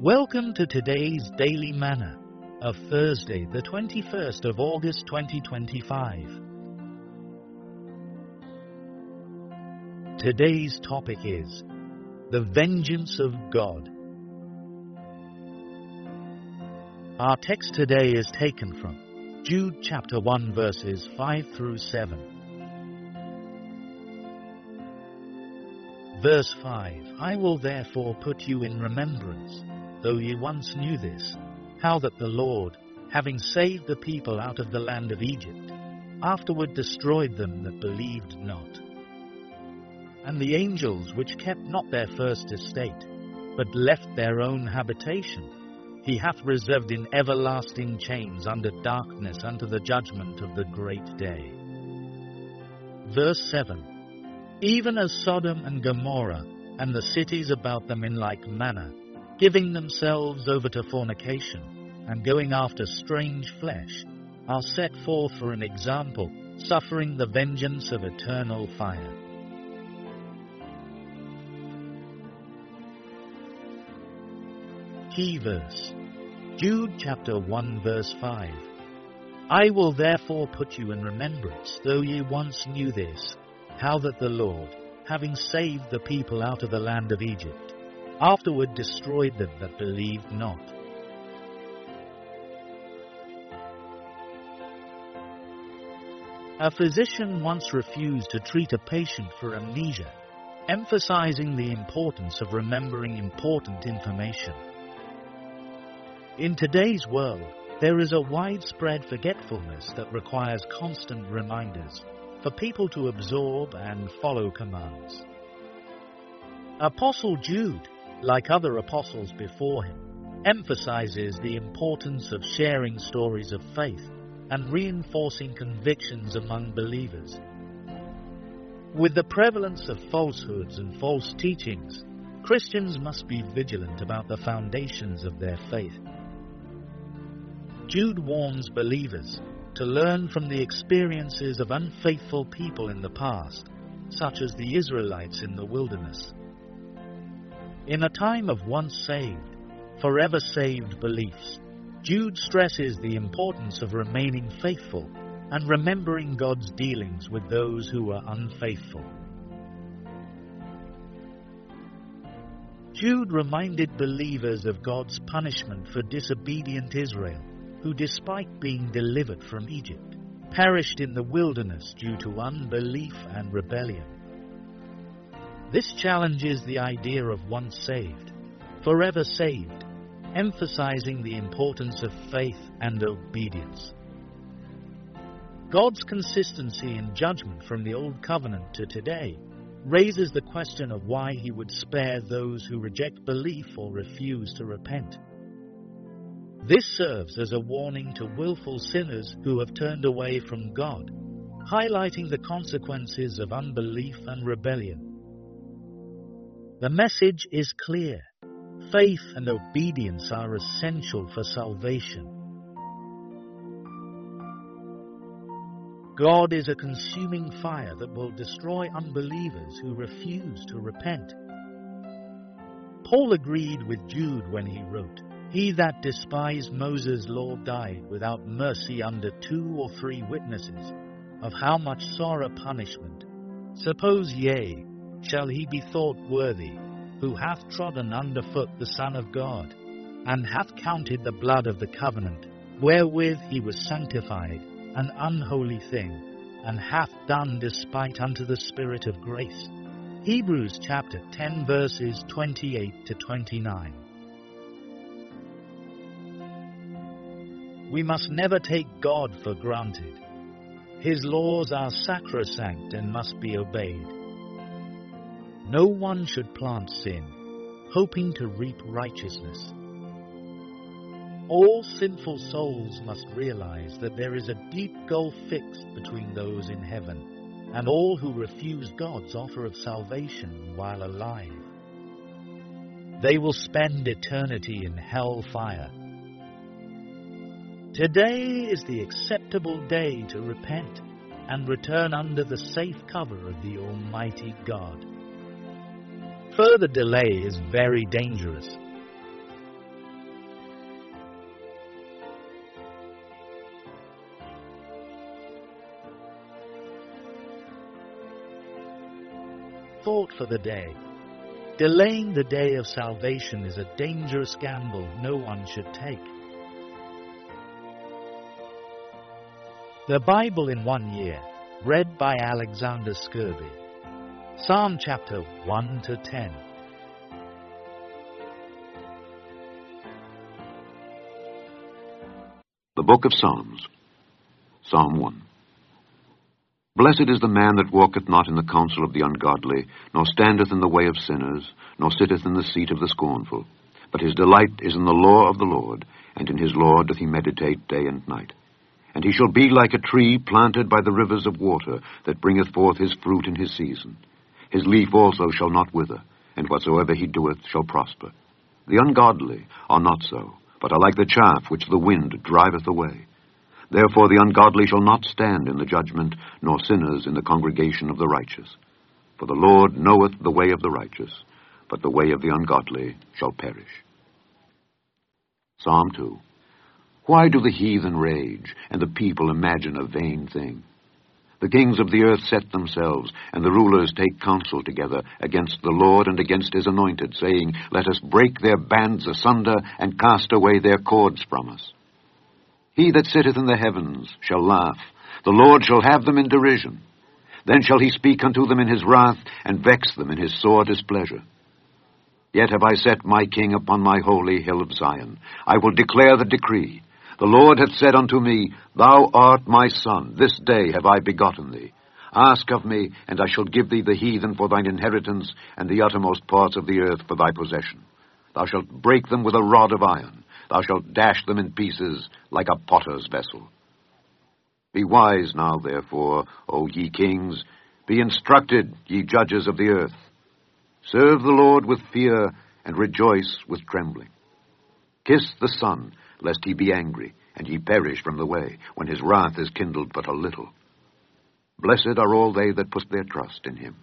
Welcome to today's Daily Manna of Thursday, the 21st of August 2025. Today's topic is the vengeance of God. Our text today is taken from Jude chapter 1 verses 5 through 7. Verse 5, I will therefore put you in remembrance, though ye once knew this, how that the Lord, having saved the people out of the land of Egypt, afterward destroyed them that believed not. And the angels which kept not their first estate, but left their own habitation, he hath reserved in everlasting chains under darkness unto the judgment of the great day. Verse 7, even as Sodom and Gomorrah, and the cities about them in like manner, giving themselves over to fornication, and going after strange flesh, are set forth for an example, suffering the vengeance of eternal fire. Key verse, Jude chapter 1 verse 5. I will therefore put you in remembrance, though ye once knew this, how that the Lord, having saved the people out of the land of Egypt, afterward destroyed them that believed not. A physician once refused to treat a patient for amnesia, emphasizing the importance of remembering important information. In today's world, there is a widespread forgetfulness that requires constant reminders for people to absorb and follow commands. Apostle Jude, like other apostles before him, emphasizes the importance of sharing stories of faith and reinforcing convictions among believers. With the prevalence of falsehoods and false teachings, Christians must be vigilant about the foundations of their faith. Jude warns believers to learn from the experiences of unfaithful people in the past, such as the Israelites in the wilderness. In a time of once saved, forever saved beliefs, Jude stresses the importance of remaining faithful and remembering God's dealings with those who are unfaithful. Jude reminded believers of God's punishment for disobedient Israel, who, despite being delivered from Egypt, perished in the wilderness due to unbelief and rebellion. This challenges the idea of once saved, forever saved, emphasizing the importance of faith and obedience. God's consistency in judgment from the Old Covenant to today raises the question of why he would spare those who reject belief or refuse to repent. This serves as a warning to willful sinners who have turned away from God, highlighting the consequences of unbelief and rebellion. The message is clear. Faith and obedience are essential for salvation. God is a consuming fire that will destroy unbelievers who refuse to repent. Paul agreed with Jude when he wrote, He that despised Moses' law died without mercy under 2 or 3 witnesses, of how much sorrow punishment. Suppose yea, shall he be thought worthy, who hath trodden under foot the Son of God, and hath counted the blood of the covenant, wherewith he was sanctified, an unholy thing, and hath done despite unto the Spirit of grace. Hebrews chapter 10 verses 28 to 29. We must never take God for granted. His laws are sacrosanct and must be obeyed. No one should plant sin, hoping to reap righteousness. All sinful souls must realize that there is a deep gulf fixed between those in heaven and all who refuse God's offer of salvation while alive. They will spend eternity in hell fire. Today is the acceptable day to repent and return under the safe cover of the Almighty God. Further delay is very dangerous. thought for the day. Delaying the day of salvation is a dangerous gamble no one should take. The Bible in 1 year, read by Alexander Scurvy. Psalm chapter 1 to 10. The Book of Psalms. Psalm 1. Blessed is the man that walketh not in the counsel of the ungodly, nor standeth in the way of sinners, nor sitteth in the seat of the scornful. But his delight is in the law of the Lord, and in his law doth he meditate day and night. And he shall be like a tree planted by the rivers of water, that bringeth forth his fruit in his season. His leaf also shall not wither, and whatsoever he doeth shall prosper. The ungodly are not so, but are like the chaff which the wind driveth away. Therefore the ungodly shall not stand in the judgment, nor sinners in the congregation of the righteous. For the Lord knoweth the way of the righteous, but the way of the ungodly shall perish. Psalm 2. Why do the heathen rage, and the people imagine a vain thing? The kings of the earth set themselves, and the rulers take counsel together against the Lord and against his anointed, saying, Let us break their bands asunder, and cast away their cords from us. He that sitteth in the heavens shall laugh. The Lord shall have them in derision. Then shall he speak unto them in his wrath, and vex them in his sore displeasure. Yet have I set my king upon my holy hill of Zion. I will declare the decree. The Lord hath said unto me, Thou art my son, this day have I begotten thee. Ask of me, and I shall give thee the heathen for thine inheritance, and the uttermost parts of the earth for thy possession. Thou shalt break them with a rod of iron. Thou shalt dash them in pieces like a potter's vessel. Be wise now, therefore, O ye kings. Be instructed, ye judges of the earth. Serve the Lord with fear, and rejoice with trembling. Kiss the Son, lest he be angry, and ye perish from the way, when his wrath is kindled but a little. Blessed are all they that put their trust in him.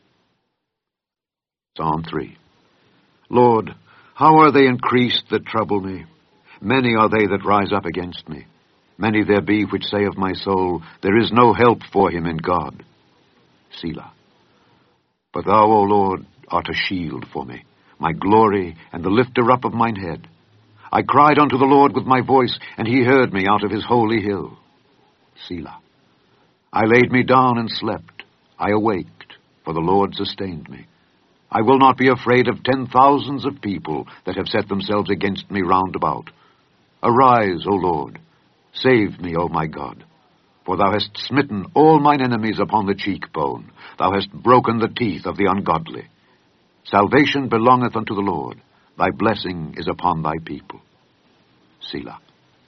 Psalm 3. Lord, how are they increased that trouble me? Many are they that rise up against me. Many there be which say of my soul, There is no help for him in God. Selah. But thou, O Lord, art a shield for me, my glory, and the lifter up of mine head. I cried unto the Lord with my voice, and he heard me out of his holy hill. Selah. I laid me down and slept. I awaked, for the Lord sustained me. I will not be afraid of 10,000s of people that have set themselves against me round about. Arise, O Lord. Save me, O my God. For thou hast smitten all mine enemies upon the cheekbone. Thou hast broken the teeth of the ungodly. Salvation belongeth unto the Lord. Thy blessing is upon thy people. Selah.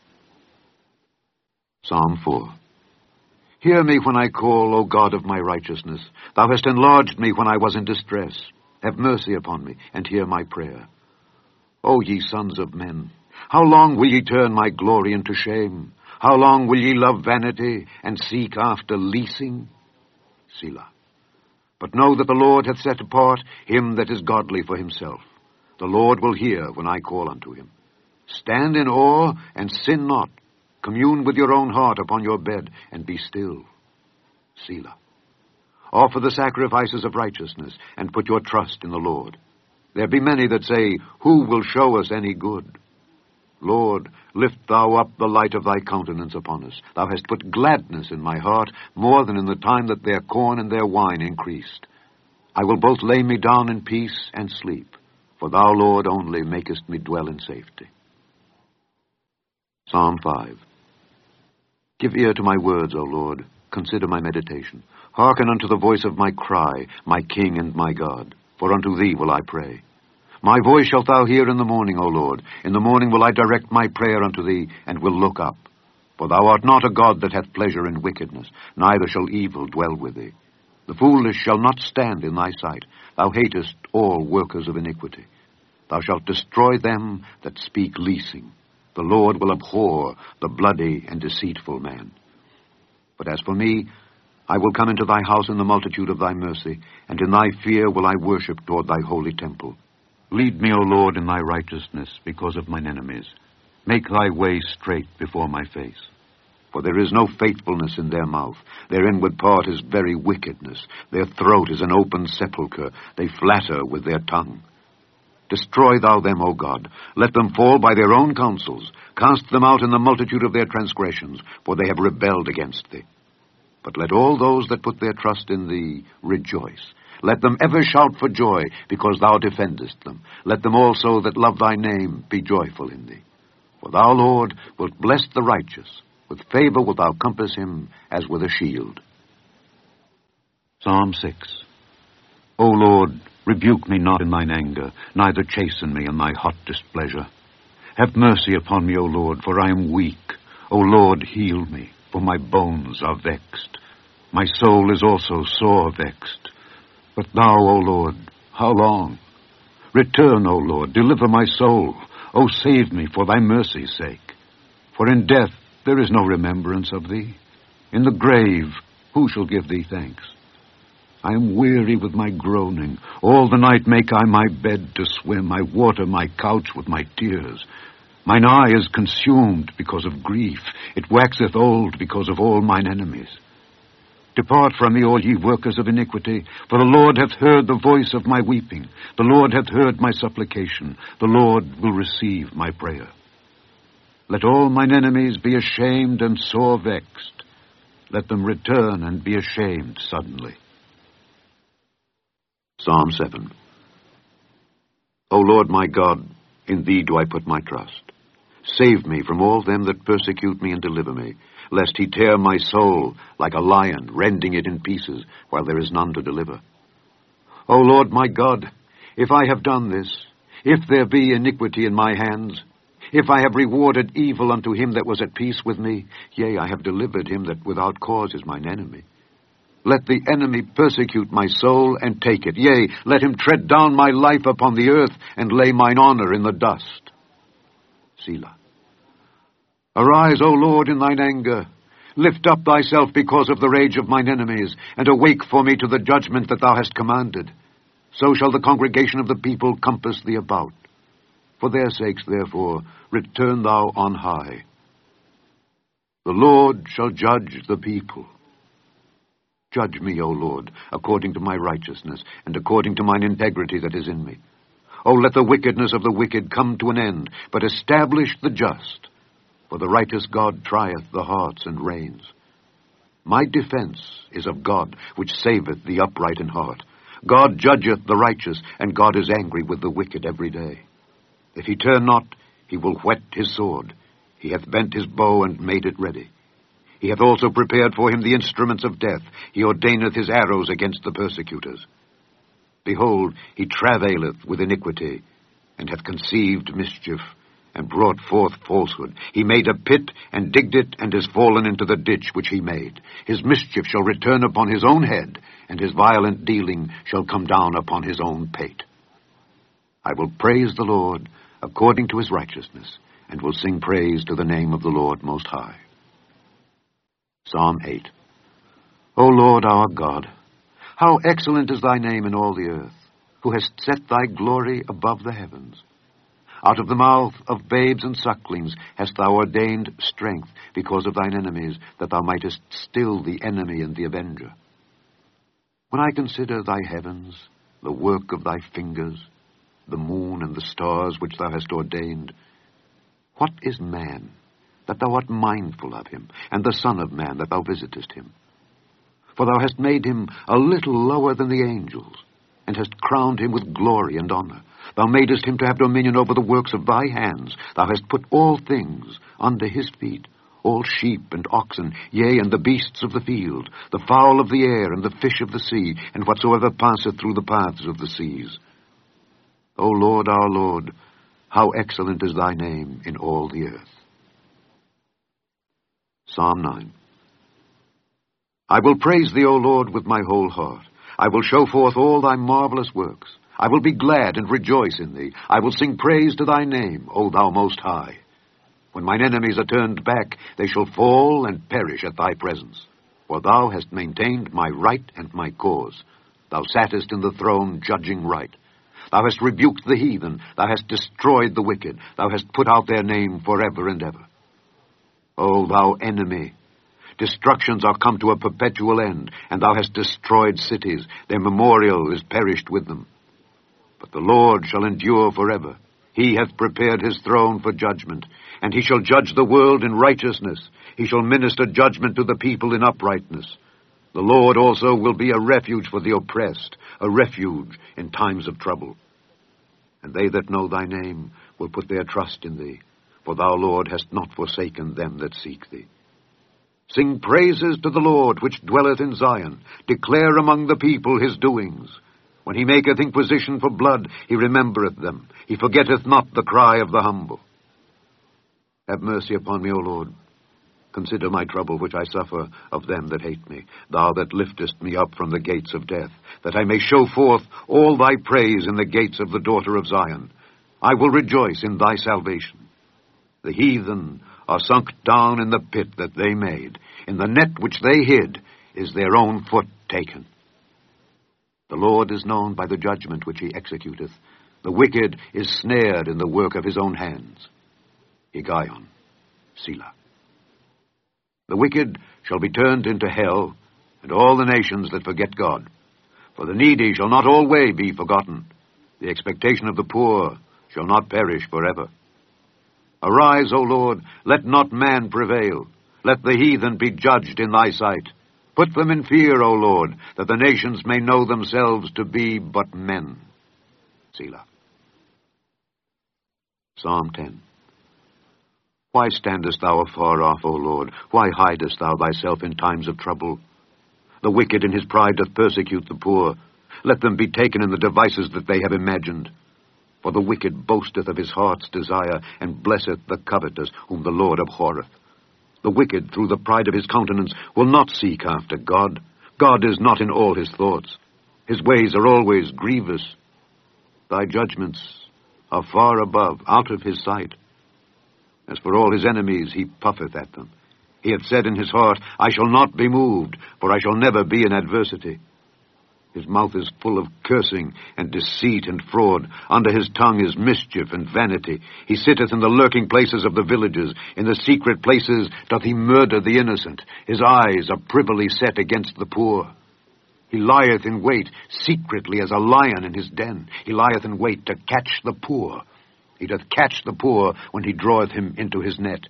Psalm 4. Hear me when I call, O God of my righteousness. Thou hast enlarged me when I was in distress. Have mercy upon me, and hear my prayer. O ye sons of men, how long will ye turn my glory into shame? How long will ye love vanity, and seek after leasing? Selah. But know that the Lord hath set apart him that is godly for himself. The Lord will hear when I call unto him. Stand in awe, and sin not. Commune with your own heart upon your bed, and be still. Selah. Offer the sacrifices of righteousness, and put your trust in the Lord. There be many that say, Who will show us any good? Lord, lift thou up the light of thy countenance upon us. Thou hast put gladness in my heart, more than in the time that their corn and their wine increased. I will both lay me down in peace and sleep, for thou, Lord, only makest me dwell in safety. Psalm 5. Give ear to my words, O Lord. Consider my meditation. Hearken unto the voice of my cry, my King and my God. For unto thee will I pray. My voice shalt thou hear in the morning, O Lord. In the morning will I direct my prayer unto thee, and will look up. For thou art not a God that hath pleasure in wickedness, neither shall evil dwell with thee. The foolish shall not stand in thy sight. Thou hatest all workers of iniquity. Thou shalt destroy them that speak leasing. The Lord will abhor the bloody and deceitful man. But as for me, I will come into thy house in the multitude of thy mercy, and in thy fear will I worship toward thy holy temple. Lead me, O Lord, in thy righteousness because of mine enemies. Make thy way straight before my face. For For there is no faithfulness in their mouth. Their inward part is very wickedness. Their throat is an open sepulchre. They flatter with their tongue. Destroy thou them, O God. Let them fall by their own counsels. Cast them out in the multitude of their transgressions, for they have rebelled against thee. But let all those that put their trust in thee rejoice. Let them ever shout for joy, because thou defendest them. Let them also that love thy name be joyful in thee. For thou, Lord, wilt bless the righteous. With favor wilt thou compass him as with a shield. Psalm 6. O Lord, rebuke me not in thine anger, neither chasten me in thy hot displeasure. Have mercy upon me, O Lord, for I am weak. O Lord, heal me, for my bones are vexed. My soul is also sore vexed. But thou, O Lord, how long? Return, O Lord, deliver my soul. O save me for thy mercy's sake. For in death there is no remembrance of thee. In the grave who shall give thee thanks? I am weary with my groaning. All the night make I my bed to swim. I water my couch with my tears. Mine eye is consumed because of grief. It waxeth old because of all mine enemies. Depart from me, all ye workers of iniquity, for the Lord hath heard the voice of my weeping. The Lord hath heard my supplication. The Lord will receive my prayer. Let all mine enemies be ashamed and sore vexed. Let them return and be ashamed suddenly. Psalm 7. O Lord my God, in thee do I put my trust. Save me from all them that persecute me and deliver me, lest he tear my soul like a lion, rending it in pieces, while there is none to deliver. O Lord my God, if I have done this, if there be iniquity in my hands, if I have rewarded evil unto him that was at peace with me, yea, I have delivered him that without cause is mine enemy. Let the enemy persecute my soul and take it. Yea, let him tread down my life upon the earth and lay mine honor in the dust. Selah. Arise, O Lord, in thine anger. Lift up thyself because of the rage of mine enemies, and awake for me to the judgment that thou hast commanded. So shall the congregation of the people compass thee about. For their sakes, therefore, return thou on high. The Lord shall judge the people. Judge me, O Lord, according to my righteousness, and according to mine integrity that is in me. O let the wickedness of the wicked come to an end, but establish the just. For the righteous God trieth the hearts and reins. My defense is of God, which saveth the upright in heart. God judgeth the righteous, and God is angry with the wicked every day. If he turn not, he will whet his sword. He hath bent his bow and made it ready. He hath also prepared for him the instruments of death. He ordaineth his arrows against the persecutors. Behold, he travaileth with iniquity, and hath conceived mischief, and brought forth falsehood. He made a pit, and digged it, and is fallen into the ditch which he made. His mischief shall return upon his own head, and his violent dealing shall come down upon his own pate. I will praise the Lord according to his righteousness, and will sing praise to the name of the Lord Most High. Psalm 8. O Lord our God, how excellent is thy name in all the earth, who hast set thy glory above the heavens. Out of the mouth of babes and sucklings hast thou ordained strength because of thine enemies, that thou mightest still the enemy and the avenger. When I consider thy heavens, the work of thy fingers, the moon and the stars which thou hast ordained, what is man, that thou art mindful of him, and the Son of Man, that thou visitest him? For thou hast made him a little lower than the angels, and hast crowned him with glory and honor. Thou madest him to have dominion over the works of thy hands. Thou hast put all things under his feet, all sheep and oxen, yea, and the beasts of the field, the fowl of the air, and the fish of the sea, and whatsoever passeth through the paths of the seas. O Lord, our Lord, how excellent is thy name in all the earth. Psalm 9. I will praise thee, O Lord, with my whole heart. I will show forth all thy marvelous works. I will be glad and rejoice in thee. I will sing praise to thy name, O thou Most High. When mine enemies are turned back, they shall fall and perish at thy presence. For thou hast maintained my right and my cause. Thou sattest in the throne, judging right. Thou hast rebuked the heathen. Thou hast destroyed the wicked. Thou hast put out their name forever and ever. O thou enemy, Destructions are come to a perpetual end, and thou hast destroyed cities. Their memorial is perished with them. But the Lord shall endure forever. He hath prepared his throne for judgment, and he shall judge the world in righteousness. He shall minister judgment to the people in uprightness. The Lord also will be a refuge for the oppressed, a refuge in times of trouble. And they that know thy name will put their trust in thee, for thou, Lord, hast not forsaken them that seek thee. Sing praises to the Lord, which dwelleth in Zion. Declare among the people his doings. When he maketh inquisition for blood, he remembereth them. He forgetteth not the cry of the humble. Have mercy upon me, O Lord. Consider my trouble which I suffer of them that hate me, thou that liftest me up from the gates of death, that I may show forth all thy praise in the gates of the daughter of Zion. I will rejoice in thy salvation. The heathen are sunk down in the pit that they made. In the net which they hid is their own foot taken. The Lord is known by the judgment which he executeth. The wicked is snared in the work of his own hands. Higgaion, Selah. The wicked shall be turned into hell, and all the nations that forget God. For the needy shall not always be forgotten. The expectation of the poor shall not perish forever. Arise, O Lord, let not man prevail. Let the heathen be judged in thy sight. Put them in fear, O Lord, that the nations may know themselves to be but men. Selah. Psalm 10. Why standest thou afar off, O Lord? Why hidest thou thyself in times of trouble? The wicked in his pride doth persecute the poor. Let them be taken in the devices that they have imagined. For the wicked boasteth of his heart's desire, and blesseth the covetous, whom the Lord abhorreth. The wicked, through the pride of his countenance, will not seek after God. God is not in all his thoughts. His ways are always grievous. Thy judgments are far above, out of his sight. As for all his enemies, he puffeth at them. He hath said in his heart, I shall not be moved, for I shall never be in adversity. His mouth is full of cursing and deceit and fraud. Under his tongue is mischief and vanity. He sitteth in the lurking places of the villages. In the secret places doth he murder the innocent. His eyes are privily set against the poor. He lieth in wait secretly as a lion in his den. He lieth in wait to catch the poor. He doth catch the poor when he draweth him into his net.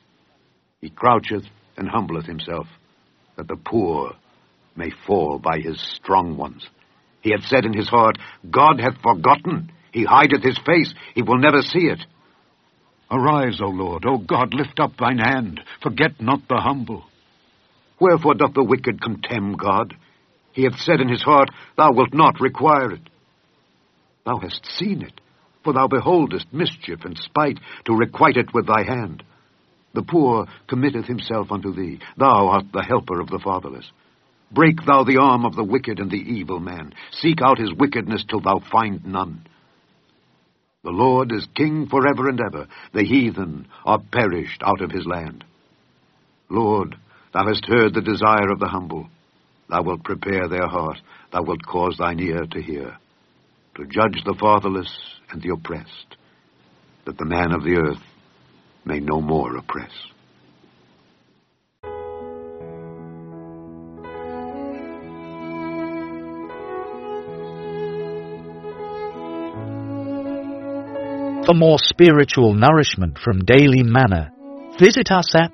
He croucheth and humbleth himself, that the poor may fall by his strong ones. He hath said in his heart, God hath forgotten. He hideth his face. He will never see it. Arise, O Lord. O God, lift up thine hand. Forget not the humble. Wherefore doth the wicked contemn God? He hath said in his heart, Thou wilt not require it. Thou hast seen it, for thou beholdest mischief and spite, to requite it with thy hand. The poor committeth himself unto thee. Thou art the helper of the fatherless. Break thou the arm of the wicked and the evil man. Seek out his wickedness till thou find none. The Lord is king forever and ever. The heathen are perished out of his land. Lord, thou hast heard the desire of the humble. Thou wilt prepare their heart. Thou wilt cause thine ear to hear, to judge the fatherless and the oppressed, that the man of the earth may no more oppress. For more spiritual nourishment from Daily Manna, visit us at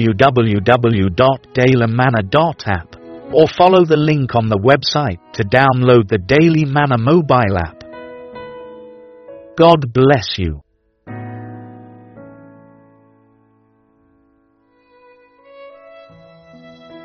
www.dailymanna.app or follow the link on the website to download the Daily Manna mobile app. God bless you.